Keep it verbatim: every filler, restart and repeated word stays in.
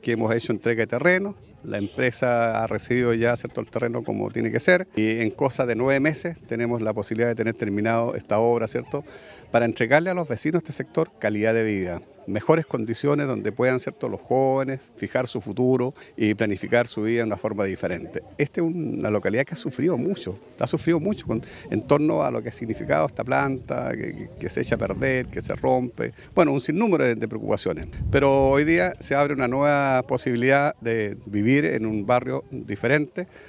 que hemos hecho entrega de terreno. La empresa ha recibido ya, ¿cierto?, el terreno como tiene que ser, y en cosa de nueve meses tenemos la posibilidad de tener terminado esta obra, ¿cierto?, para entregarle a los vecinos de este sector calidad de vida, mejores condiciones donde puedan, ¿cierto?, los jóvenes fijar su futuro y planificar su vida de una forma diferente. Esta es una localidad que ha sufrido mucho, ha sufrido mucho con, en torno a lo que ha significado esta planta, que, que se echa a perder, que se rompe, bueno, un sinnúmero de, de preocupaciones. Pero hoy día se abre una nueva posibilidad de vivir en un barrio diferente,